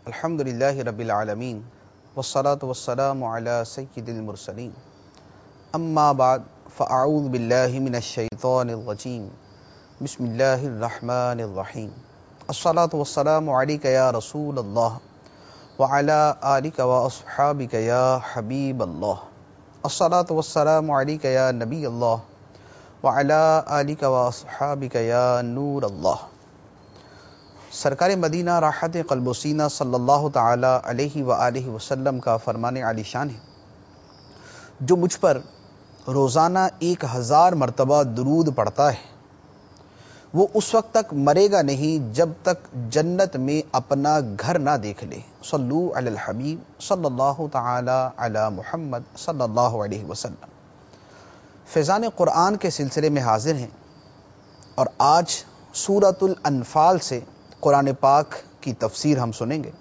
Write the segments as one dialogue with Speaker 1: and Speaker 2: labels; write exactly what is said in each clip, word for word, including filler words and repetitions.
Speaker 1: الحمد للہ رب العالمین والصلاة والسلام علی سید المرسلین اما بعد فاعوذ باللہ من الشیطان الرجیم بسم اللہ الرحمن الرحیم الصلاة والسلام علیک یا رسول اللہ وعلی آلک واصحابک یا حبیب اللہ الصلاة والسلام علیک یا نبی اللہ وعلی آلک واصحابک یا نور اللہ۔ سرکار مدینہ راحت قلب و سینہ صلی اللہ تعالی علیہ وآلہ وسلم کا فرمان عالی شان ہے، جو مجھ پر روزانہ ایک ہزار مرتبہ درود پڑھتا ہے وہ اس وقت تک مرے گا نہیں جب تک جنت میں اپنا گھر نہ دیکھ لے۔ صلو علی الحبیب صلی اللہ تعالی علی محمد صلی اللہ علیہ وسلم۔ فیضان قرآن کے سلسلے میں حاضر ہیں اور آج سورۃ الانفال سے قرآن پاک کی تفسیر ہم سنیں گے۔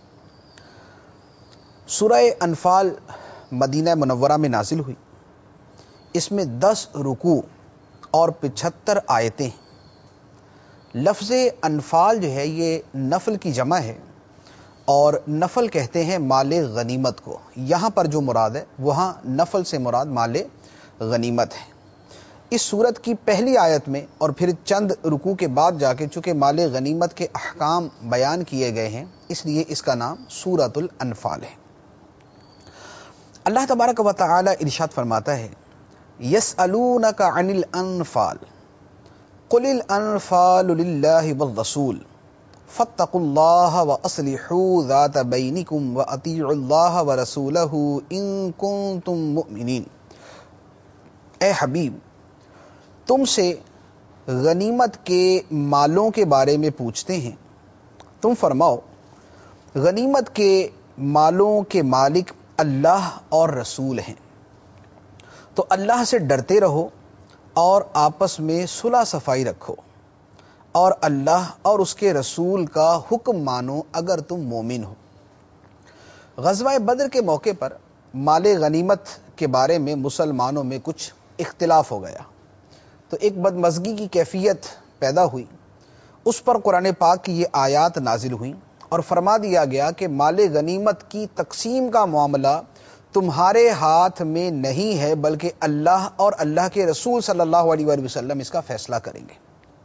Speaker 1: سورہ انفال مدینہ منورہ میں نازل ہوئی، اس میں دس رکوع اور پچہتر آیتیں ہیں۔ لفظ انفال جو ہے یہ نفل کی جمع ہے، اور نفل کہتے ہیں مال غنیمت کو۔ یہاں پر جو مراد ہے وہاں نفل سے مراد مال غنیمت ہے۔ اس صورت کی پہلی آیت میں اور پھر چند رکوع کے بعد جا کے چونکہ مال غنیمت کے احکام بیان کیے گئے ہیں، اس لیے اس کا نام سورۃ الانفال ہے۔ اللہ تبارک و تعالی ارشاد فرماتا ہے، یسألونک عن الانفال قل الانفال للہ والرسول فاتقوا اللہ واصلحوا ذات بینکم واطیعوا اللہ ورسولہ ان کنتم مؤمنین۔ اے حبیب، تم سے غنیمت کے مالوں کے بارے میں پوچھتے ہیں، تم فرماؤ غنیمت کے مالوں کے مالک اللہ اور رسول ہیں، تو اللہ سے ڈرتے رہو اور آپس میں صلح صفائی رکھو، اور اللہ اور اس کے رسول کا حکم مانو اگر تم مومن ہو۔ غزوہ بدر کے موقع پر مال غنیمت کے بارے میں مسلمانوں میں کچھ اختلاف ہو گیا، تو ایک بدمزگی کی کیفیت پیدا ہوئی۔ اس پر قرآن پاک کی یہ آیات نازل ہوئیں اور فرما دیا گیا کہ مال غنیمت کی تقسیم کا معاملہ تمہارے ہاتھ میں نہیں ہے، بلکہ اللہ اور اللہ کے رسول صلی اللہ علیہ وآلہ وسلم اس کا فیصلہ کریں گے۔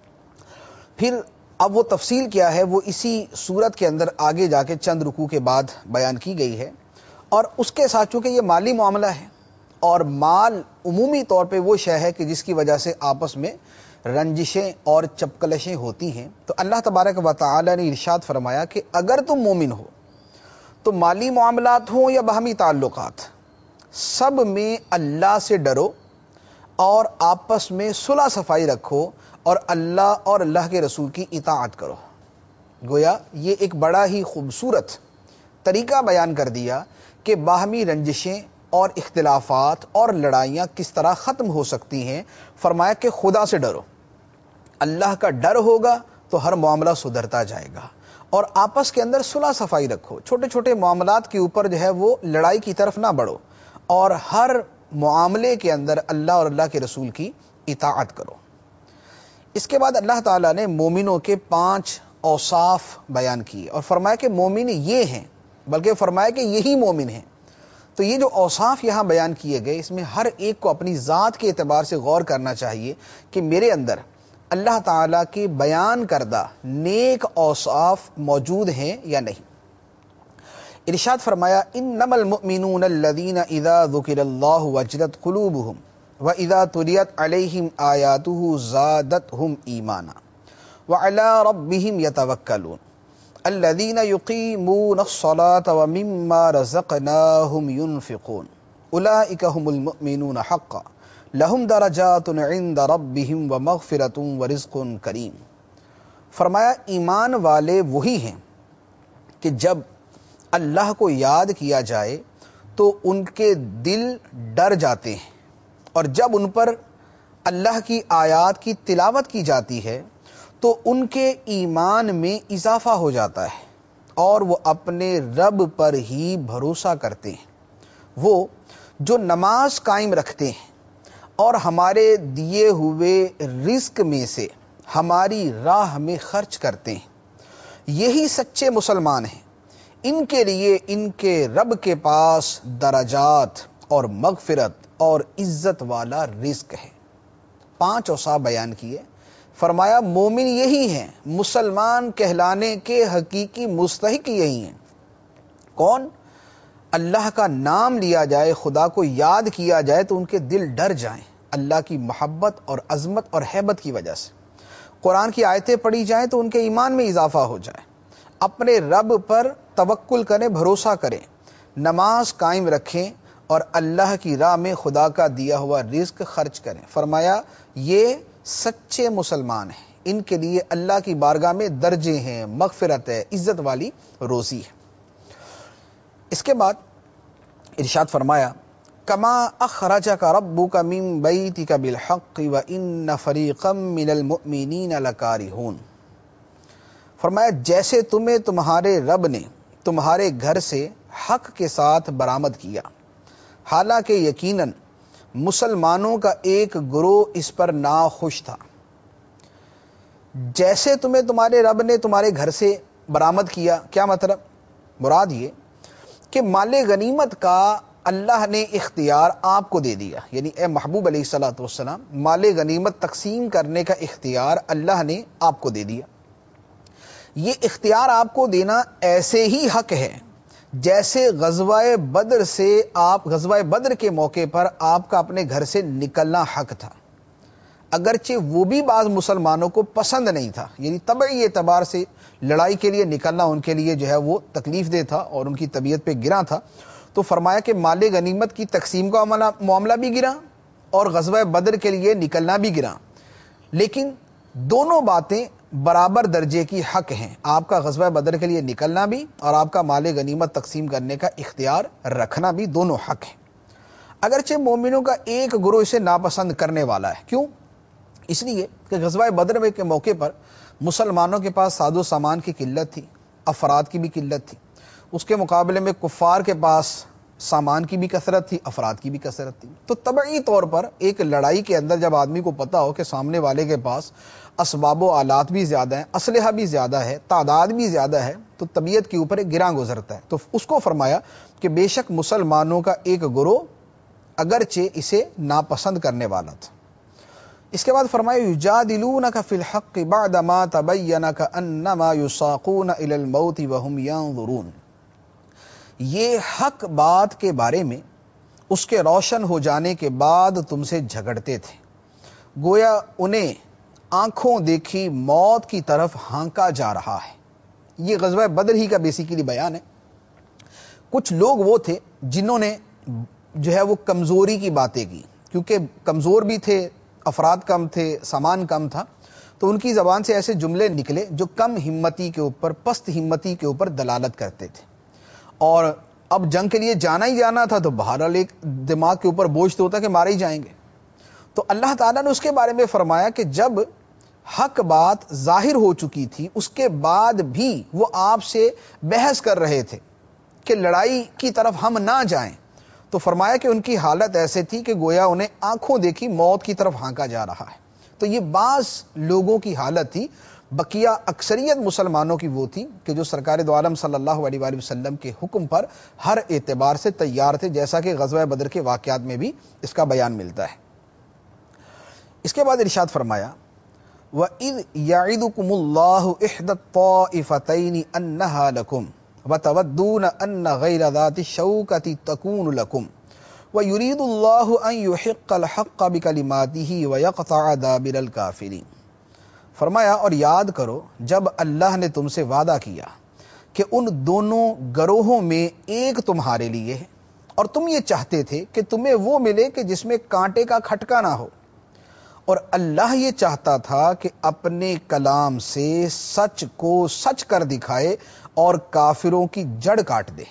Speaker 1: پھر اب وہ تفصیل کیا ہے وہ اسی صورت کے اندر آگے جا کے چند رکوع کے بعد بیان کی گئی ہے، اور اس کے ساتھ چونکہ یہ مالی معاملہ ہے اور مال عمومی طور پہ وہ شے ہے کہ جس کی وجہ سے آپس میں رنجشیں اور چپکلشیں ہوتی ہیں، تو اللہ تبارک و تعالی نے ارشاد فرمایا کہ اگر تم مومن ہو تو مالی معاملات ہوں یا باہمی تعلقات، سب میں اللہ سے ڈرو اور آپس میں صلح صفائی رکھو اور اللہ اور اللہ کے رسول کی اطاعت کرو۔ گویا یہ ایک بڑا ہی خوبصورت طریقہ بیان کر دیا کہ باہمی رنجشیں اور اختلافات اور لڑائیاں کس طرح ختم ہو سکتی ہیں۔ فرمایا کہ خدا سے ڈرو، اللہ کا ڈر ہوگا تو ہر معاملہ سدھرتا جائے گا، اور آپس کے اندر صلح صفائی رکھو، چھوٹے چھوٹے معاملات کے اوپر جو ہے وہ لڑائی کی طرف نہ بڑھو، اور ہر معاملے کے اندر اللہ اور اللہ کے رسول کی اطاعت کرو۔ اس کے بعد اللہ تعالیٰ نے مومنوں کے پانچ اوصاف بیان کیے اور فرمایا کہ مومن یہ ہیں، بلکہ فرمایا کہ یہی مومن ہیں۔ تو یہ جو اوصاف یہاں بیان کیے گئے، اس میں ہر ایک کو اپنی ذات کے اعتبار سے غور کرنا چاہیے کہ میرے اندر اللہ تعالیٰ کے بیان کردہ نیک اوصاف موجود ہیں یا نہیں۔ ارشاد فرمایا، انما المؤمنون الذین اذا ذکر اللہ وجلت قلوبہم واذا تلیت علیہم آیاتہ زادتہم ایمانا وعلی ربہم یتوکلون الذین یقیمون الصلاة ومما رزقناہم ینفقون اولئک هم المؤمنون حقا لہم درجات عند ربہم ومغفرۃ ورزق کریم۔ فرمایا ایمان والے وہی ہیں کہ جب اللہ کو یاد کیا جائے تو ان کے دل ڈر جاتے ہیں، اور جب ان پر اللہ کی آیات کی تلاوت کی جاتی ہے تو ان کے ایمان میں اضافہ ہو جاتا ہے، اور وہ اپنے رب پر ہی بھروسہ کرتے ہیں۔ وہ جو نماز قائم رکھتے ہیں اور ہمارے دیے ہوئے رزق میں سے ہماری راہ میں خرچ کرتے ہیں، یہی سچے مسلمان ہیں۔ ان کے لیے ان کے رب کے پاس درجات اور مغفرت اور عزت والا رزق ہے۔ پانچ اوصاف بیان کیے، فرمایا مومن یہی ہیں، مسلمان کہلانے کے حقیقی مستحق یہی ہیں۔ کون؟ اللہ کا نام لیا جائے، خدا کو یاد کیا جائے تو ان کے دل ڈر جائیں اللہ کی محبت اور عظمت اور ہیبت کی وجہ سے، قرآن کی آیتیں پڑھی جائیں تو ان کے ایمان میں اضافہ ہو جائے، اپنے رب پر توکل کریں، بھروسہ کریں، نماز قائم رکھیں اور اللہ کی راہ میں خدا کا دیا ہوا رزق خرچ کریں۔ فرمایا یہ سچے مسلمان ہیں، ان کے لیے اللہ کی بارگاہ میں درجے ہیں، مغفرت ہے، عزت والی روزی ہے۔ اس کے بعد ارشاد فرمایا کما اخرجک ربک من بیتک بالحق وان فریقا من المؤمنین لکارہون۔ فرمایا جیسے تمہیں تمہارے رب نے تمہارے گھر سے حق کے ساتھ برآمد کیا، حالانکہ یقیناً مسلمانوں کا ایک گروہ اس پر ناخوش تھا۔ جیسے تمہیں تمہارے رب نے تمہارے گھر سے برآمد کیا، کیا مطلب؟ مراد یہ کہ مال غنیمت کا اللہ نے اختیار آپ کو دے دیا، یعنی اے محبوب علیہ الصلوۃ والسلام مال غنیمت تقسیم کرنے کا اختیار اللہ نے آپ کو دے دیا۔ یہ اختیار آپ کو دینا ایسے ہی حق ہے جیسے غزوہ بدر سے آپ غزوہ بدر کے موقع پر آپ کا اپنے گھر سے نکلنا حق تھا، اگرچہ وہ بھی بعض مسلمانوں کو پسند نہیں تھا، یعنی طبعی اعتبار سے لڑائی کے لیے نکلنا ان کے لیے جو ہے وہ تکلیف دہ تھا اور ان کی طبیعت پہ گراں تھا، تو فرمایا کہ مال غنیمت کی تقسیم کا معاملہ بھی گراں اور غزوہ بدر کے لیے نکلنا بھی گراں، لیکن دونوں باتیں برابر درجے کی حق ہیں، آپ کا غزوہ بدر کے لیے نکلنا بھی اور آپ کا مال غنیمت تقسیم کرنے کا اختیار رکھنا بھی، دونوں حق ہیں۔ اگرچہ مومنوں کا ایک گروہ اسے ناپسند کرنے والا ہے، کیوں؟ اس لیے کہ غزوہ بدر کے موقع پر مسلمانوں کے پاس ساز و سامان کی قلت تھی، افراد کی بھی قلت تھی، اس کے مقابلے میں کفار کے پاس سامان کی بھی کثرت تھی، افراد کی بھی کثرت تھی، تو طبعی طور پر ایک لڑائی کے اندر جب آدمی کو پتا ہو کہ سامنے والے کے پاس اسباب و آلات بھی زیادہ ہیں، اسلحہ بھی زیادہ ہے، تعداد بھی زیادہ ہے، تو طبیعت کے اوپر ایک گراں گزرتا ہے، تو اس کو فرمایا کہ بے شک مسلمانوں کا ایک گروہ اگرچہ اسے ناپسند کرنے والا تھا۔ اس کے بعد فرمایا یجادلونک فی الحق بعدما تبین کانما یساقون الی الموت وهم ینظرون۔ یہ حق بات کے بارے میں اس کے روشن ہو جانے کے بعد تم سے جھگڑتے تھے، گویا انہیں آنکھوں دیکھی موت کی طرف ہانکا جا رہا ہے۔ یہ غزوہ بدر ہی کا بیسیکلی بیان ہے۔ کچھ لوگ وہ تھے جنہوں نے جو ہے وہ کمزوری کی باتیں کی، کیونکہ کمزور بھی تھے، افراد کم تھے، سامان کم تھا، تو ان کی زبان سے ایسے جملے نکلے جو کم ہمتی کے اوپر، پست ہمتی کے اوپر دلالت کرتے تھے، اور اب جنگ کے لیے جانا ہی جانا تھا تو بہرحال ایک دماغ کے اوپر بوجھ تو ہوتا کہ مارے ہی جائیں گے۔ تو اللہ تعالیٰ نے اس کے بارے میں فرمایا کہ جب حق بات ظاہر ہو چکی تھی اس کے بعد بھی وہ آپ سے بحث کر رہے تھے کہ لڑائی کی طرف ہم نہ جائیں، تو فرمایا کہ ان کی حالت ایسے تھی کہ گویا انہیں آنکھوں دیکھی موت کی طرف ہانکا جا رہا ہے۔ تو یہ بعض لوگوں کی حالت تھی، بقیہ اکثریت مسلمانوں کی وہ تھی کہ جو سرکار دو عالم صلی اللہ علیہ وآلہ وسلم کے حکم پر ہر اعتبار سے تیار تھے، جیسا کہ غزوہ بدر کے واقعات میں بھی اس کا بیان ملتا ہے۔ اس کے بعد ارشاد فرمایا وَإِذْ يَعِدُكُمُ اللَّهُ إِحْدَى الطَّائِفَتَيْنِ أَنَّهَا لَكُمْ وَتَوَدُّونَ أَنَّ غَيْرَ ذَاتِ الشَّوْكَةِ تَكُونُ لَكُمْ وَيُرِيدُ اللَّهُ أَن يُحِقَّ الْحَقَّ بِكَلِمَاتِهِ وَيَقْطَعَ دَابِرَ الْكَافِرِينَ۔ فرمایا اور یاد کرو جب اللہ نے تم سے وعدہ کیا کہ ان دونوں گروہوں میں ایک تمہارے لیے ہے، اور تم یہ چاہتے تھے کہ تمہیں وہ ملے کہ جس میں کانٹے کا کھٹکا نہ ہو، اور اللہ یہ چاہتا تھا کہ اپنے کلام سے سچ کو سچ کر دکھائے اور کافروں کی جڑ کاٹ دے۔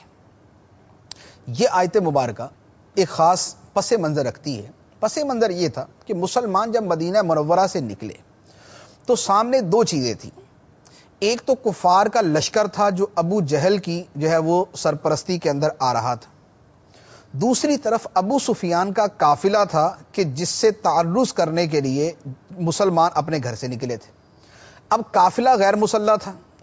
Speaker 1: یہ آیت مبارکہ ایک خاص پس منظر رکھتی ہے۔ پس منظر یہ تھا کہ مسلمان جب مدینہ منورہ سے نکلے تو سامنے دو چیزیں تھیں، ایک تو کفار کا لشکر تھا جو ابو جہل کی جو ہے وہ سرپرستی کے اندر آ رہا تھا، دوسری طرف ابو سفیان کا قافلہ تھا کہ جس سے تعرض کرنے کے لیے مسلمان اپنے گھر سے نکلے تھے۔ اب قافلہ غیر مسلح تھا،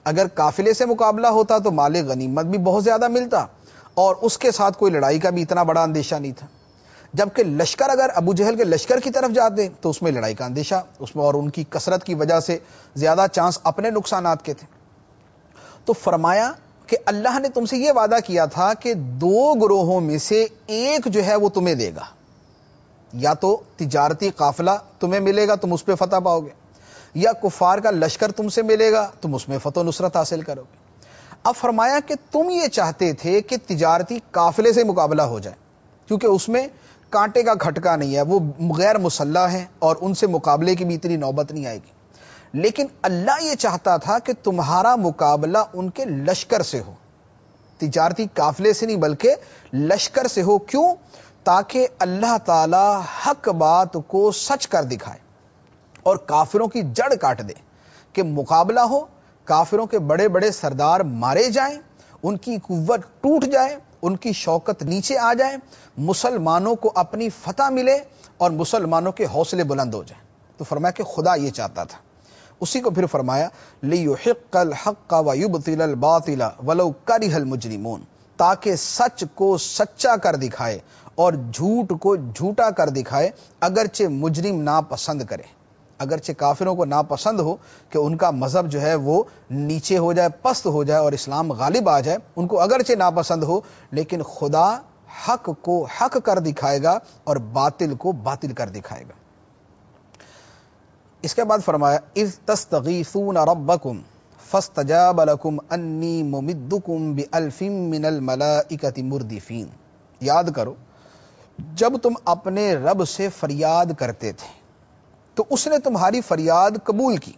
Speaker 1: اگر قافلے سے مقابلہ ہوتا تو مال غنیمت بھی بہت زیادہ ملتا اور اس کے ساتھ کوئی لڑائی کا بھی اتنا بڑا اندیشہ نہیں تھا. جبکہ لشکر اگر ابو جہل کے لشکر کی طرف جاتے تو اس میں لڑائی کا اندیشہ اس میں اور ان کی کثرت کی وجہ سے زیادہ چانس اپنے نقصانات کے تھے. تو فرمایا کہ اللہ نے تم سے یہ وعدہ کیا تھا کہ دو گروہوں میں سے ایک جو ہے وہ تمہیں دے گا, یا تو تجارتی قافلہ تمہیں ملے گا تم اس پہ فتح پاؤ گے, یا کفار کا لشکر تم سے ملے گا تم اس میں فتح و نصرت حاصل کرو گے. اب فرمایا کہ تم یہ چاہتے تھے کہ تجارتی قافلے سے مقابلہ ہو جائے کیونکہ اس میں کانٹے کا کھٹکا نہیں ہے, وہ غیر مسلح ہیں اور ان سے مقابلے کی بھی اتنی نوبت نہیں آئے گی. لیکن اللہ یہ چاہتا تھا کہ تمہارا مقابلہ ان کے لشکر سے ہو, تجارتی قافلے سے نہیں بلکہ لشکر سے ہو. کیوں؟ تاکہ اللہ تعالی حق بات کو سچ کر دکھائے اور کافروں کی جڑ کاٹ دے, کہ مقابلہ ہو, کافروں کے بڑے بڑے سردار مارے جائیں, ان کی قوت ٹوٹ جائے, ان کی شوکت نیچے آ جائے, مسلمانوں کو اپنی فتح ملے اور مسلمانوں کے حوصلے بلند ہو جائیں. تو فرمایا کہ خدا یہ چاہتا تھا. اسی کو پھر فرمایا لِيُحِقَّ الْحَقَّ وَيُبْطِلَ الْبَاطِلَ وَلَوْ كَرِهَ الْمُجْرِمُونَ, تاکہ سچ کو سچا کر دکھائے اور جھوٹ کو جھوٹا کر دکھائے اگرچہ مجرم ناپسند کرے. اگرچہ کافروں کو ناپسند ہو کہ ان کا مذہب جو ہے وہ نیچے ہو جائے, پست ہو جائے اور اسلام غالب آ جائے, ان کو اگرچہ ناپسند ہو, لیکن خدا حق کو حق کر دکھائے گا اور باطل کو باطل کر دکھائے گا. اس کے بعد فرمایا اذ تستغیثون ربکم فاستجاب لکم انی ممدکم بألف من الملائکۃ مردفین. یاد کرو جب تم اپنے رب سے فریاد کرتے تھے تو اس نے تمہاری فریاد قبول کی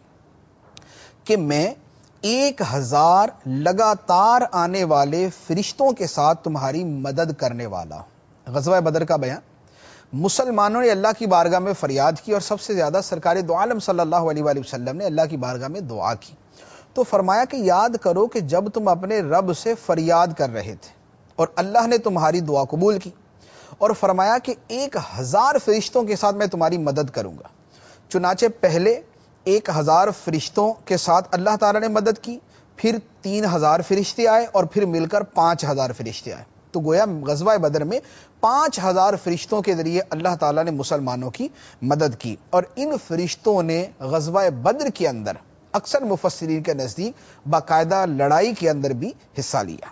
Speaker 1: کہ میں ایک ہزار لگاتار آنے والے فرشتوں کے ساتھ تمہاری مدد کرنے والا ہوں. غزوہ بدر کا بیان, مسلمانوں نے اللہ کی بارگاہ میں فریاد کی اور سب سے زیادہ سرکار دو عالم صلی اللہ علیہ وآلہ وسلم نے اللہ کی بارگاہ میں دعا کی. تو فرمایا کہ یاد کرو کہ جب تم اپنے رب سے فریاد کر رہے تھے اور اللہ نے تمہاری دعا قبول کی, اور فرمایا کہ ایک ہزار فرشتوں کے ساتھ میں تمہاری مدد کروں گا. چنانچہ پہلے ایک ہزار فرشتوں کے ساتھ اللہ تعالیٰ نے مدد کی, پھر تین ہزار فرشتے آئے اور پھر مل کر پانچ ہزار فرشتے آئے. تو گویا غزوہ بدر میں پانچ ہزار فرشتوں کے ذریعے اللہ تعالیٰ نے مسلمانوں کی مدد کی, اور ان فرشتوں نے غزوہ بدر کے اندر اکثر مفسرین کے نزدیک باقاعدہ لڑائی کے اندر بھی حصہ لیا.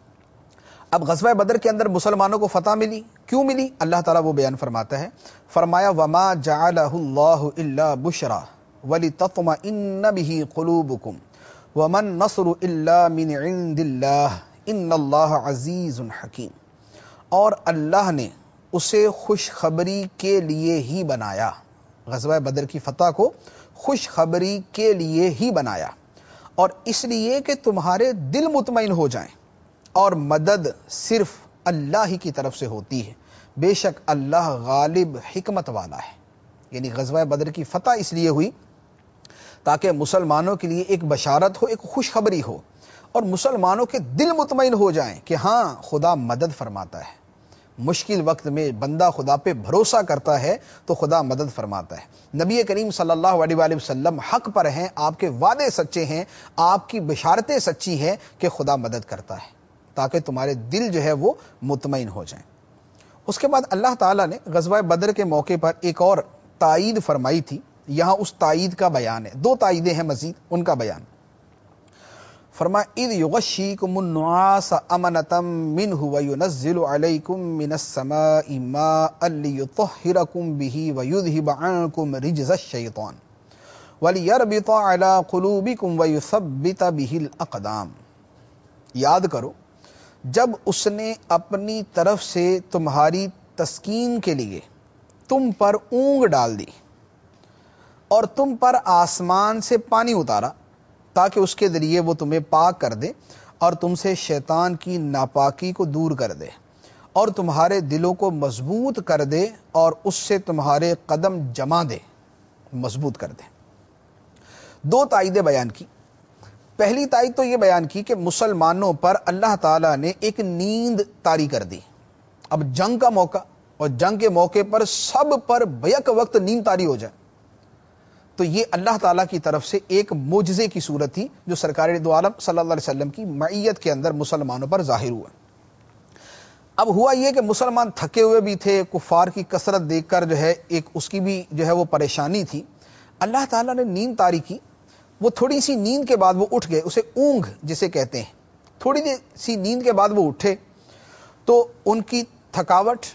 Speaker 1: اب غزوہ بدر کے اندر مسلمانوں کو فتح ملی, کیوں ملی؟ اللہ تعالیٰ وہ بیان فرماتا ہے. فرمایا وما جعلہ اللہ الا بشرا ولتطمئن به قلوبکم وما النصر الا من عند اللہ ان اللہ عزیز حکیم. اور اللہ نے اسے خوشخبری کے لیے ہی بنایا, غزوہ بدر کی فتح کو خوشخبری کے لیے ہی بنایا, اور اس لیے کہ تمہارے دل مطمئن ہو جائیں, اور مدد صرف اللہ ہی کی طرف سے ہوتی ہے, بے شک اللہ غالب حکمت والا ہے. یعنی غزوہ بدر کی فتح اس لیے ہوئی تاکہ مسلمانوں کے لیے ایک بشارت ہو, ایک خوشخبری ہو, اور مسلمانوں کے دل مطمئن ہو جائیں کہ ہاں خدا مدد فرماتا ہے. مشکل وقت میں بندہ خدا پہ بھروسہ کرتا ہے تو خدا مدد فرماتا ہے. نبی کریم صلی اللہ علیہ وآلہ وسلم حق پر ہیں, آپ کے وعدے سچے ہیں, آپ کی بشارتیں سچی ہیں کہ خدا مدد کرتا ہے, تاکہ تمہارے دل جو ہے وہ مطمئن ہو جائیں. اس کے بعد اللہ تعالیٰ نے غزوہ بدر کے موقع پر ایک اور تائید فرمائی تھی, یہاں اس تائید کا بیان ہے. دو تائیدیں ہیں مزید, ان کا بیان. فرمایا اذ یغشیکم النعاس امنۃ منہ وینزل علیکم من السماء ماء لیطہرکم بہ ویذہب عنکم رجز الشیطان ولیربط علی قلوبکم ویثبت بہ الاقدام. یاد کرو جب اس نے اپنی طرف سے تمہاری تسکین کے لیے تم پر اونگ ڈال دی اور تم پر آسمان سے پانی اتارا تاکہ اس کے ذریعے وہ تمہیں پاک کر دے اور تم سے شیطان کی ناپاکی کو دور کر دے اور تمہارے دلوں کو مضبوط کر دے اور اس سے تمہارے قدم جما دے, مضبوط کر دے. دو تائیدیں بیان کی. پہلی تائید تو یہ بیان کی کہ مسلمانوں پر اللہ تعالیٰ نے ایک نیند طاری کر دی. اب جنگ کا موقع, اور جنگ کے موقع پر سب پر بیک وقت نیند طاری ہو جائے, تو یہ اللہ تعالیٰ کی طرف سے ایک معجزے کی صورت تھی جو سرکار دو عالم صلی اللہ علیہ وسلم کی معیت کے اندر مسلمانوں پر ظاہر ہوا۔ اب ہوا یہ کہ مسلمان تھکے ہوئے بھی تھے، کفار کی کثرت دیکھ کر جو ہے ایک اس کی بھی جو ہے وہ پریشانی تھی۔ اللہ تعالیٰ نے نیند طاری کی، وہ تھوڑی سی نیند کے بعد وہ اٹھ گئے، اسے اونگ جسے کہتے ہیں، تھوڑی سی نیند کے بعد وہ اٹھے تو ان کی تھکاوٹ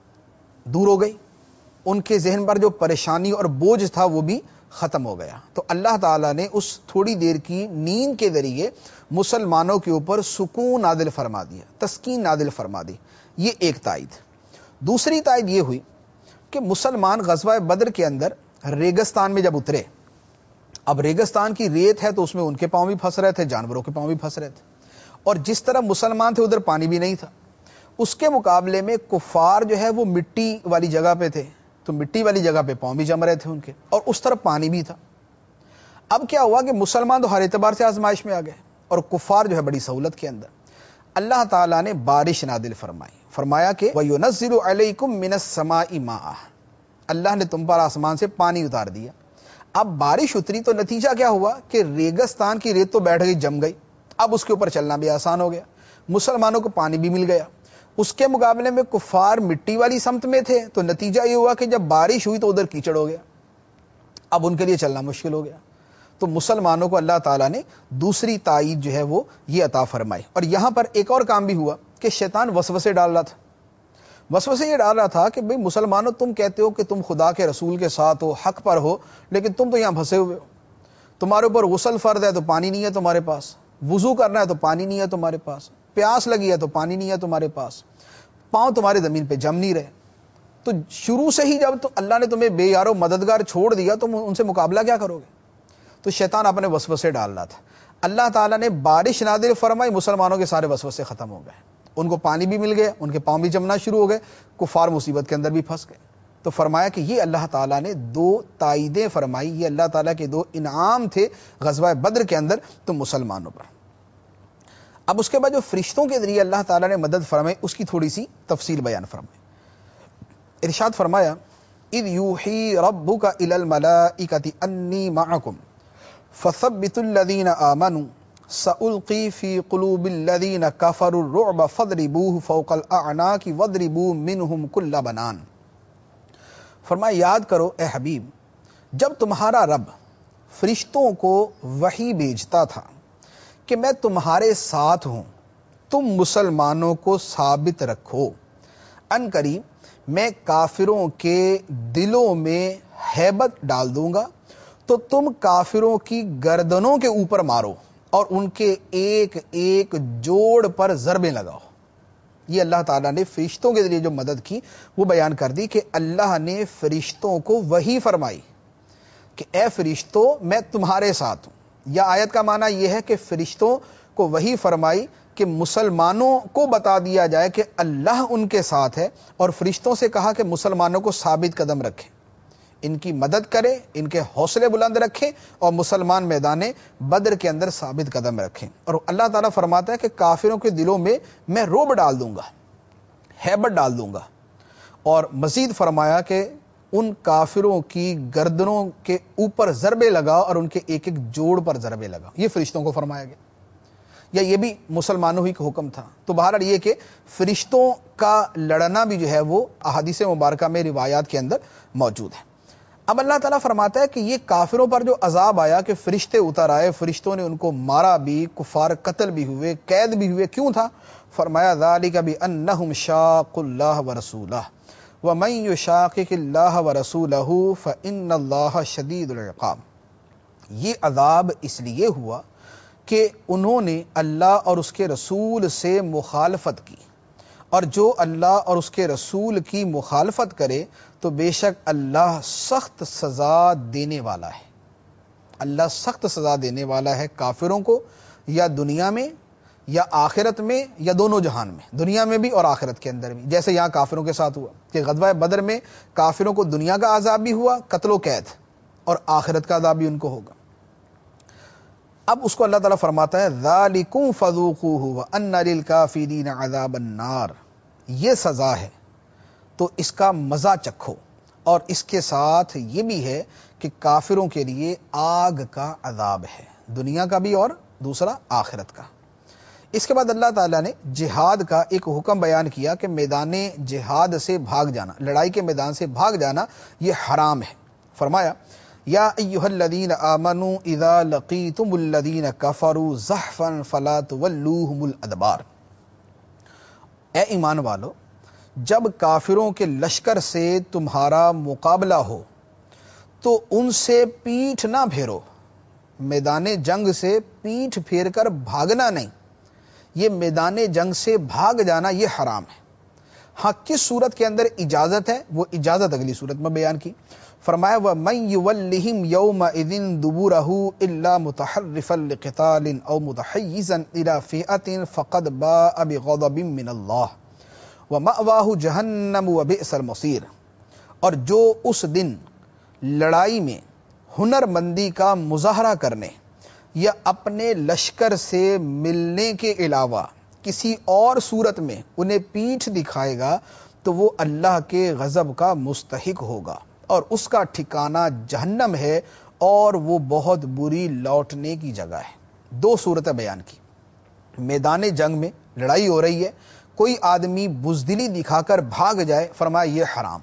Speaker 1: دور ہو گئی، ان کے ذہن پر جو پریشانی اور بوجھ تھا وہ بھی ختم ہو گیا۔ تو اللہ تعالیٰ نے اس تھوڑی دیر کی نیند کے ذریعے مسلمانوں کے اوپر سکون نازل فرما دیا، تسکین نازل فرما دی۔ یہ ایک تائید۔ دوسری تائید یہ ہوئی کہ مسلمان غزوہ بدر کے اندر ریگستان میں جب اترے، اب ریگستان کی ریت ہے تو اس میں ان کے پاؤں بھی پھنس رہے تھے، جانوروں کے پاؤں بھی پھنس رہے تھے، اور جس طرح مسلمان تھے ادھر پانی بھی نہیں تھا، اس کے مقابلے میں کفار جو ہے وہ مٹی والی جگہ پہ تھے، تو مٹی والی جگہ پہ پاؤں بھی جم رہے تھے ان کے، اور اس طرف پانی بھی تھا۔ اب کیا ہوا کہ مسلمان تو ہر اعتبار سے آزمائش میں آ گئے اور کفار جو ہے بڑی سہولت کے اندر۔ اللہ تعالیٰ نے بارش نازل فرمائی، فرمایا کہ وَيُنَزِّلُ عَلَيْكُم مِّنَ السَّمَاءِ مَاءً، اللہ نے تم پر آسمان سے پانی اتار دیا۔ اب بارش اتری تو نتیجہ کیا ہوا کہ ریگستان کی ریت تو بیٹھ گئی، جم گئی، اب اس کے اوپر چلنا بھی آسان ہو گیا، مسلمانوں کو پانی بھی مل گیا۔ اس کے مقابلے میں کفار مٹی والی سمت میں تھے تو نتیجہ یہ ہوا کہ جب بارش ہوئی تو ادھر کیچڑ ہو گیا، اب ان کے لیے چلنا مشکل ہو گیا۔ تو مسلمانوں کو اللہ تعالیٰ نے دوسری تائید جو ہے وہ یہ عطا فرمائی۔ اور یہاں پر ایک اور کام بھی ہوا کہ شیطان وسوسے ڈال رہا تھا، وسوسے یہ ڈال رہا تھا کہ بھئی مسلمانوں تم کہتے ہو کہ تم خدا کے رسول کے ساتھ ہو، حق پر ہو، لیکن تم تو یہاں پھنسے ہوئے ہو، تمہارے اوپر غسل فرض ہے تو پانی نہیں ہے تمہارے پاس، وضو کرنا ہے تو پانی نہیں ہے تمہارے پاس، پیاس لگی ہے تو پانی نہیں ہے تمہارے پاس، پاؤں تمہارے زمین پہ جم نہیں رہے۔ تو شروع سے ہی جب تو اللہ نے تمہیں بے یارو مددگار چھوڑ دیا تو ان سے مقابلہ کیا کرو گے؟ تو شیطان اپنے وسوسے ڈال رہا تھا۔ اللہ تعالیٰ نے بارش نازل فرمائی، مسلمانوں کے سارے وسوسے ختم ہو گئے، ان کو پانی بھی مل گیا، ان کے پاؤں بھی جمنا شروع ہو گئے، کفار مصیبت کے اندر بھی پھنس گئے۔ تو فرمایا کہ یہ اللہ تعالیٰ نے دو تائیدیں فرمائی، یہ اللہ تعالیٰ کے دو انعام تھے غزوہ بدر کے اندر تو مسلمانوں پر۔ اب اس کے بعد جو فرشتوں کے ذریعے اللہ تعالیٰ نے مدد فرمائی اس کی تھوڑی سی تفصیل بیان فرمائی۔ ارشاد فرمایا اذ یوحی ربک الی الملائکۃ انی معکم فثبتوا الذین آمنوا سألقی فی قلوب الذین کفروا الرعب فاضربوه فوق الاعناق واضربوا منہم کل بنان۔ فرمایا یاد کرو اے حبیب، جب تمہارا رب فرشتوں کو وحی بھیجتا تھا کہ میں تمہارے ساتھ ہوں، تم مسلمانوں کو ثابت رکھو، ان قریب میں کافروں کے دلوں میں ہیبت ڈال دوں گا، تو تم کافروں کی گردنوں کے اوپر مارو اور ان کے ایک ایک جوڑ پر ضربیں لگاؤ۔ یہ اللہ تعالیٰ نے فرشتوں کے ذریعے جو مدد کی وہ بیان کر دی کہ اللہ نے فرشتوں کو وحی فرمائی کہ اے فرشتوں میں تمہارے ساتھ ہوں۔ یا آیت کا معنی یہ ہے کہ فرشتوں کو وحی فرمائی کہ مسلمانوں کو بتا دیا جائے کہ اللہ ان کے ساتھ ہے، اور فرشتوں سے کہا کہ مسلمانوں کو ثابت قدم رکھیں، ان کی مدد کریں، ان کے حوصلے بلند رکھیں اور مسلمان میدان بدر کے اندر ثابت قدم رکھیں۔ اور اللہ تعالیٰ فرماتا ہے کہ کافروں کے دلوں میں میں رعب ڈال دوں گا، ہیبت ڈال دوں گا، اور مزید فرمایا کہ ان کافروں کی گردنوں کے اوپر ضربے لگا اور ان کے ایک ایک جوڑ پر ضربے لگا۔ یہ فرشتوں کو فرمایا گیا، یا یہ بھی مسلمانوں ہی کا حکم تھا؟ تو بہرحال یہ کہ فرشتوں کا لڑنا بھی جو ہے وہ احادیث مبارکہ میں روایات کے اندر موجود ہے۔ اب اللہ تعالیٰ فرماتا ہے کہ یہ کافروں پر جو عذاب آیا کہ فرشتے اتر آئے، فرشتوں نے ان کو مارا بھی، کفار قتل بھی ہوئے، قید بھی ہوئے، کیوں تھا؟ فرمایا ذالک بانہم شاقوا اللہ ورسولہ ومن یشاقق اللہ ورسولہ فإن اللہ شدید العقاب۔ یہ عذاب اس لیے ہوا کہ انہوں نے اللہ اور اس کے رسول سے مخالفت کی، اور جو اللہ اور اس کے رسول کی مخالفت کرے تو بے شک اللہ سخت سزا دینے والا ہے۔ اللہ سخت سزا دینے والا ہے کافروں کو، یا دنیا میں یا آخرت میں یا دونوں جہان میں، دنیا میں بھی اور آخرت کے اندر بھی، جیسے یہاں کافروں کے ساتھ ہوا کہ غزوہ بدر میں کافروں کو دنیا کا عذاب بھی ہوا، قتل و قید، اور آخرت کا عذاب بھی ان کو ہوگا۔ اب اس کو اللہ تعالیٰ فرماتا ہے ذالکم فذوقوہ وان للکافرین عذاب النار، یہ سزا ہے تو اس کا مزہ چکھو، اور اس کے ساتھ یہ بھی ہے کہ کافروں کے لیے آگ کا عذاب ہے، دنیا کا بھی اور دوسرا آخرت کا۔ اس کے بعد اللہ تعالیٰ نے جہاد کا ایک حکم بیان کیا کہ میدان جہاد سے بھاگ جانا، لڑائی کے میدان سے بھاگ جانا یہ حرام ہے۔ فرمایا یا ایھا الذین آمنوا اذا لقیتم الذین کفروا زحفا فلا تولوہم الادبار، اے ایمان والو جب کافروں کے لشکر سے تمہارا مقابلہ ہو تو ان سے پیٹھ نہ پھیرو، میدان جنگ سے پیٹھ پھیر کر بھاگنا نہیں، یہ میدان جنگ سے بھاگ جانا یہ حرام ہے۔ ہاں کس صورت کے اندر اجازت ہے وہ اجازت اگلی صورت میں بیان کی۔ فرمایا وَمَن يُوَلِّهِمْ يَوْمَئِذٍ دُبُرَهُ إِلَّا مُتَحَرِّفًا لِقِتَالٍ أَوْ مُتَحَيِّزًا إِلَى فِئَةٍ فَقَدْ بَاءَ بِغَضَبٍ مِّنَ اللَّهِ وَمَأْوَاهُ جَهَنَّمُ وَبِئْسَ الْمَصِيرُ، اور جو اس دن لڑائی میں ہنرمندی کا مظاہرہ کرنے یا اپنے لشکر سے ملنے کے علاوہ کسی اور صورت میں انہیں پیٹھ دکھائے گا تو وہ اللہ کے غضب کا مستحق ہوگا اور اس کا ٹھکانہ جہنم ہے اور وہ بہت بری لوٹنے کی جگہ ہے۔ دو صورتیں بیان کی، میدان جنگ میں لڑائی ہو رہی ہے، کوئی آدمی بزدلی دکھا کر بھاگ جائے، فرمایا یہ حرام۔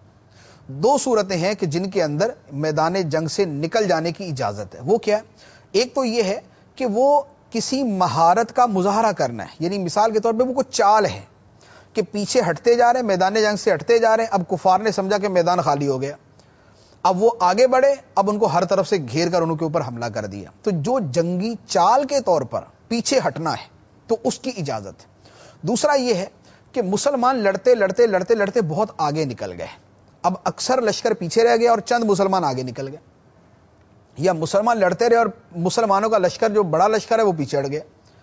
Speaker 1: دو صورتیں ہیں کہ جن کے اندر میدان جنگ سے نکل جانے کی اجازت ہے، وہ کیا ہے؟ ایک تو یہ ہے کہ وہ کسی مہارت کا مظاہرہ کرنا ہے، یعنی مثال کے طور پہ وہ کوئی چال ہے کہ پیچھے ہٹتے جا رہے ہیں، میدان جنگ سے ہٹتے جا رہے ہیں، اب کفار نے سمجھا کہ میدان خالی ہو گیا، اب وہ آگے بڑھے، اب ان کو ہر طرف سے گھیر کر ان کے اوپر حملہ کر دیا، تو جو جنگی چال کے طور پر پیچھے ہٹنا ہے تو اس کی اجازت ہے۔ دوسرا یہ ہے کہ مسلمان لڑتے لڑتے لڑتے لڑتے بہت آگے نکل گئے، اب اکثر لشکر پیچھے رہ گیا اور چند مسلمان آگے نکل گئے، یا مسلمان لڑتے رہے اور مسلمانوں کا لشکر جو بڑا لشکر ہے وہ پیچھے ہٹ گیا،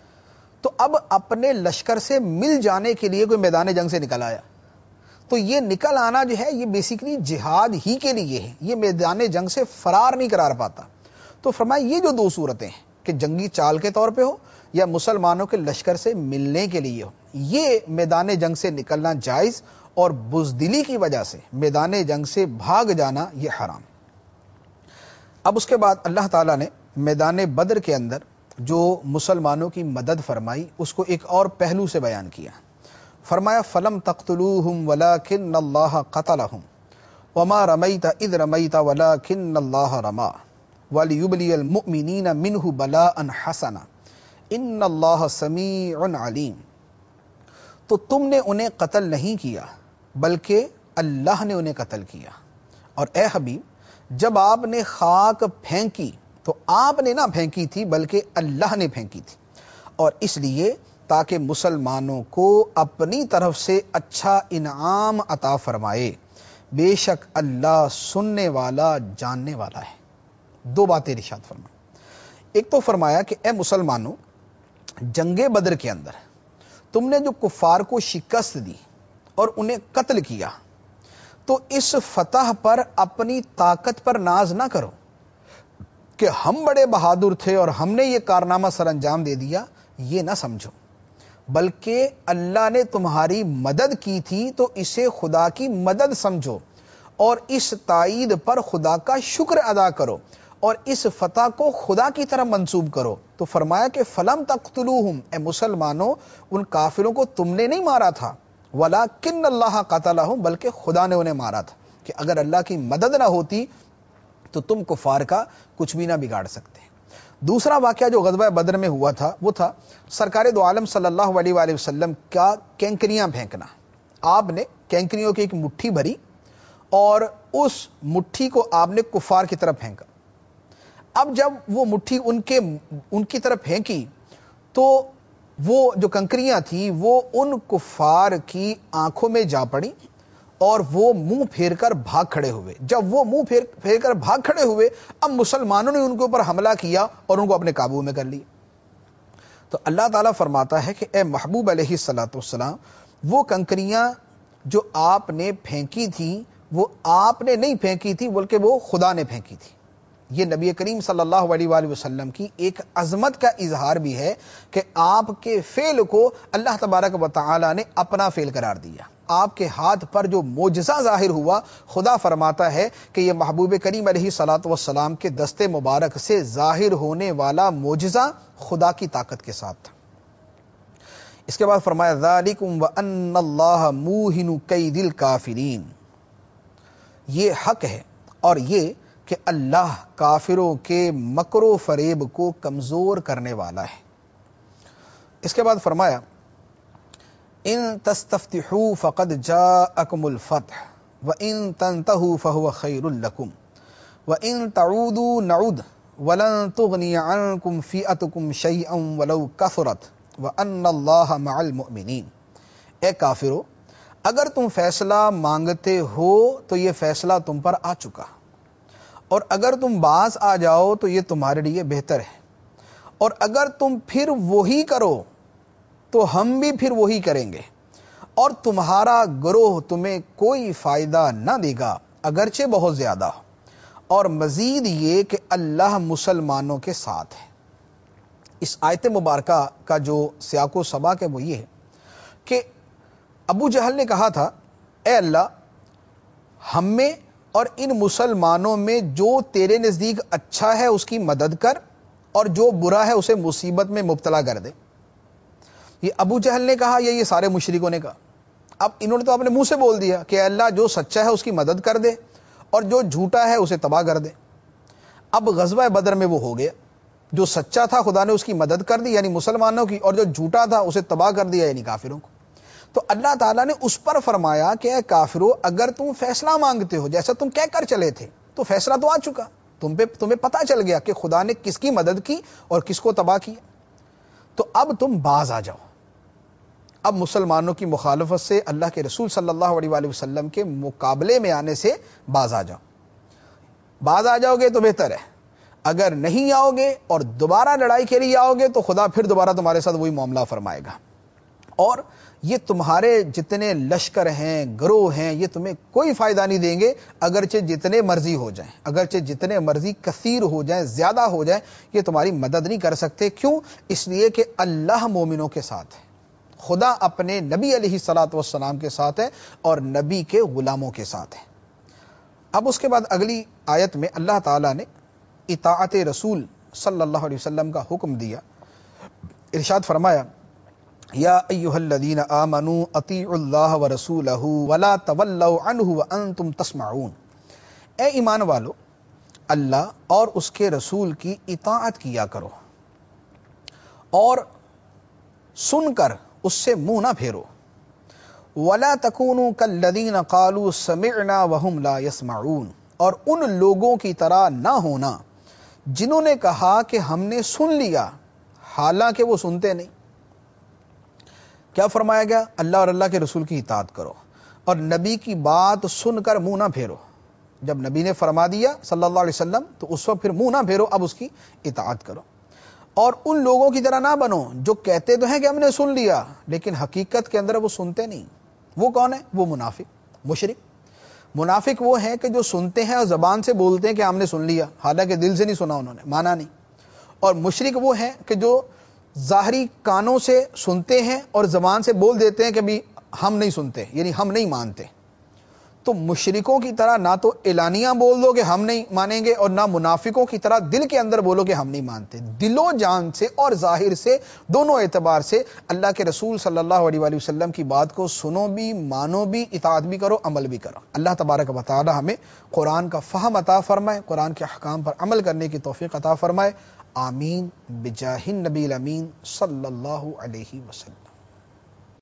Speaker 1: تو اب اپنے لشکر سے مل جانے کے لیے کوئی میدان جنگ سے نکل آیا، تو یہ نکل آنا جو ہے یہ بیسیکلی جہاد ہی کے لیے ہے، یہ میدان جنگ سے فرار نہیں قرار پاتا۔ تو فرمایا یہ جو دو صورتیں ہیں کہ جنگی چال کے طور پہ ہو یا مسلمانوں کے لشکر سے ملنے کے لیے ہو، یہ میدان جنگ سے نکلنا جائز، اور بزدلی کی وجہ سے میدان جنگ سے بھاگ جانا یہ حرام۔ اب اس کے بعد اللہ تعالیٰ نے میدان بدر کے اندر جو مسلمانوں کی مدد فرمائی اس کو ایک اور پہلو سے بیان کیا۔ فرمایا فَلَمْ تَقْتُلُوهُمْ وَلَكِنَّ اللَّهَ قَتَلَهُمْ وَمَا رَمَيْتَ إِذْ رَمَيْتَ وَلَكِنَّ اللَّهَ رَمَى وَلِيُبْلِيَ الْمُؤْمِنِينَ مِنْهُ بَلَاءً حَسَنًا إِنَّ اللَّهَ سَمِيعٌ عَلِيمٌ، تو تم نے انہیں قتل نہیں کیا بلکہ اللہ نے انہیں قتل کیا، اور اے حبیب جب آپ نے خاک پھینکی تو آپ نے نہ پھینکی تھی بلکہ اللہ نے پھینکی تھی، اور اس لیے تاکہ مسلمانوں کو اپنی طرف سے اچھا انعام عطا فرمائے، بے شک اللہ سننے والا جاننے والا ہے۔ دو باتیں ارشاد فرمائیں، ایک تو فرمایا کہ اے مسلمانوں جنگ بدر کے اندر تم نے جو کفار کو شکست دی اور انہیں قتل کیا، تو اس فتح پر اپنی طاقت پر ناز نہ کرو کہ ہم بڑے بہادر تھے اور ہم نے یہ کارنامہ سر انجام دے دیا، یہ نہ سمجھو، بلکہ اللہ نے تمہاری مدد کی تھی تو اسے خدا کی مدد سمجھو اور اس تائید پر خدا کا شکر ادا کرو اور اس فتح کو خدا کی طرف منسوب کرو۔ تو فرمایا کہ فلم تقتلوہم، اے مسلمانوں ان کافروں کو تم نے نہیں مارا تھا، ولیکن اللہ قتلہم، بلکہ خدا نے انہیں مارا تھا، کہ اگر اللہ کی مدد نہ ہوتی تو تم کفار کا کچھ بھی نہ بگاڑ سکتے۔ دوسرا واقعہ جو غزوہ بدر میں ہوا تھا وہ تھا سرکار دو عالم صلی اللہ علیہ وآلہ وسلم کا کینکریاں پھینکنا۔ آپ نے کینکریوں کی ایک مٹھی بھری اور اس مٹھی کو آپ نے کفار کی طرف پھینکا۔ اب جب وہ مٹھی ان کے ان کی طرف پھینکی تو وہ جو کنکریاں تھیں وہ ان کفار کی آنکھوں میں جا پڑی اور وہ منہ پھیر کر بھاگ کھڑے ہوئے۔ جب وہ منہ پھیر پھیر کر بھاگ کھڑے ہوئے، اب مسلمانوں نے ان کے اوپر حملہ کیا اور ان کو اپنے قابو میں کر لیا۔ تو اللہ تعالیٰ فرماتا ہے کہ اے محبوب علیہ الصلوۃ والسلام، وہ کنکریاں جو آپ نے پھینکی تھی وہ آپ نے نہیں پھینکی تھی بلکہ وہ خدا نے پھینکی تھی۔ یہ نبی کریم صلی اللہ علیہ وآلہ وسلم کی ایک عظمت کا اظہار بھی ہے کہ آپ کے فعل کو اللہ تبارک و تعالی نے اپنا فعل قرار دیا، آپ کے ہاتھ پر جو معجزہ ظاہر ہوا، خدا فرماتا ہے کہ یہ محبوب کریم علیہ الصلوۃ والسلام کے دست مبارک سے ظاہر ہونے والا معجزہ خدا کی طاقت کے ساتھ تھا۔ اس کے بعد فرمایا ذالکم وان اللہ موہن کید الکافرین، یہ حق ہے اور یہ کہ اللہ کافروں کے مکر و فریب کو کمزور کرنے والا ہے۔ اس کے بعد فرمایا ان تستفتحوا فقد جاءکم الفتح وان تنتهوا فهو خیر لکم وان تعودوا نعد ولن تغنی عنکم فئتکم شیئا ولو کثرت وان اللہ مع المؤمنین۔ اے کافرو، اگر تم فیصلہ مانگتے ہو تو یہ فیصلہ تم پر آ چکا، اور اگر تم باز آ جاؤ تو یہ تمہارے لیے بہتر ہے، اور اگر تم پھر وہی کرو تو ہم بھی پھر وہی کریں گے، اور تمہارا گروہ تمہیں کوئی فائدہ نہ دے گا اگرچہ بہت زیادہ ہو، اور مزید یہ کہ اللہ مسلمانوں کے ساتھ ہے۔ اس آیت مبارکہ کا جو سیاق و سباق ہے وہ یہ ہے کہ ابو جہل نے کہا تھا اے اللہ، ہم میں اور ان مسلمانوں میں جو تیرے نزدیک اچھا ہے اس کی مدد کر، اور جو برا ہے اسے مصیبت میں مبتلا کر دے۔ یہ ابو جہل نے کہا یا یہ سارے مشرکوں نے کہا؟ اب انہوں نے تو اپنے منہ سے بول دیا کہ اللہ جو سچا ہے اس کی مدد کر دے اور جو جھوٹا ہے اسے تباہ کر دے۔ اب غزوہ بدر میں وہ ہو گیا، جو سچا تھا خدا نے اس کی مدد کر دی یعنی مسلمانوں کی، اور جو جھوٹا تھا اسے تباہ کر دیا یعنی کافروں کو۔ تو اللہ تعالیٰ نے اس پر فرمایا کہ اے کافرو، اگر تم فیصلہ مانگتے ہو جیسا تم کہہ کر چلے تھے تو فیصلہ تو آ چکا، تم پہ تمہیں پتہ چل گیا کہ خدا نے کس کی مدد کی اور کس کو تباہ کیا، تو اب تم باز آ جاؤ۔ اب مسلمانوں کی مخالفت سے اللہ کے رسول صلی اللہ علیہ وآلہ وسلم کے مقابلے میں آنے سے باز آ جاؤ۔ باز آ جاؤ گے تو بہتر ہے، اگر نہیں آؤ گے اور دوبارہ لڑائی کے لیے آؤ گے تو خدا پھر دوبارہ تمہارے ساتھ وہی معاملہ فرمائے گا، اور یہ تمہارے جتنے لشکر ہیں، گروہ ہیں، یہ تمہیں کوئی فائدہ نہیں دیں گے اگرچہ جتنے مرضی ہو جائیں، اگرچہ جتنے مرضی کثیر ہو جائیں، زیادہ ہو جائیں، یہ تمہاری مدد نہیں کر سکتے۔ کیوں؟ اس لیے کہ اللہ مومنوں کے ساتھ ہے، خدا اپنے نبی علیہ الصلوۃ والسلام کے ساتھ ہے اور نبی کے غلاموں کے ساتھ ہے۔ اب اس کے بعد اگلی آیت میں اللہ تعالیٰ نے اطاعت رسول صلی اللہ علیہ وسلم کا حکم دیا۔ ارشاد فرمایا یا ایھا الذین آمنوا اطیعوا اللہ ورسولہ ولا تولوا عنہ وانتم تسمعون۔ اے ایمان والو، اللہ اور اس کے رسول کی اطاعت کیا کرو اور سن کر اس سے منہ نہ پھیرو۔ ولا تکونوا کالذین قالوا سمعنا وهم لا يسمعون، اور ان لوگوں کی طرح نہ ہونا جنہوں نے کہا کہ ہم نے سن لیا حالانکہ وہ سنتے نہیں۔ کیا فرمایا گیا؟ اللہ اور اللہ کے رسول کی اطاعت کرو اور نبی کی بات سن کر منہ نہ پھیرو۔ جب نبی نے فرما دیا صلی اللہ علیہ وسلم تو اس وقت پھر منہ نہ پھیرو، اب اس کی اطاعت کرو۔ اور ان لوگوں کی طرح نہ بنو جو کہتے تو ہیں کہ ہم نے سن لیا لیکن حقیقت کے اندر وہ سنتے نہیں۔ وہ کون ہے؟ وہ منافق، مشرک۔ منافق وہ ہیں کہ جو سنتے ہیں اور زبان سے بولتے ہیں کہ ہم نے سن لیا، حالانکہ دل سے نہیں سنا، انہوں نے مانا نہیں۔ اور مشرک وہ ہیں کہ جو ظاہری کانوں سے سنتے ہیں اور زبان سے بول دیتے ہیں کہ بھی ہم نہیں سنتے، یعنی ہم نہیں مانتے۔ تو مشرکوں کی طرح نہ تو اعلانیہ بول دو کہ ہم نہیں مانیں گے، اور نہ منافقوں کی طرح دل کے اندر بولو کہ ہم نہیں مانتے۔ دل و جان سے اور ظاہر سے دونوں اعتبار سے اللہ کے رسول صلی اللہ علیہ وآلہ وسلم کی بات کو سنو بھی، مانو بھی، اطاعت بھی کرو، عمل بھی کرو۔ اللہ تبارک و تعالی ہمیں قرآن کا فہم عطا فرمائے، قرآن کے احکام پر عمل کرنے کی توفیق عطا فرمائے۔ آمین بجاہ النبی الامین صلی اللہ علیہ وسلم۔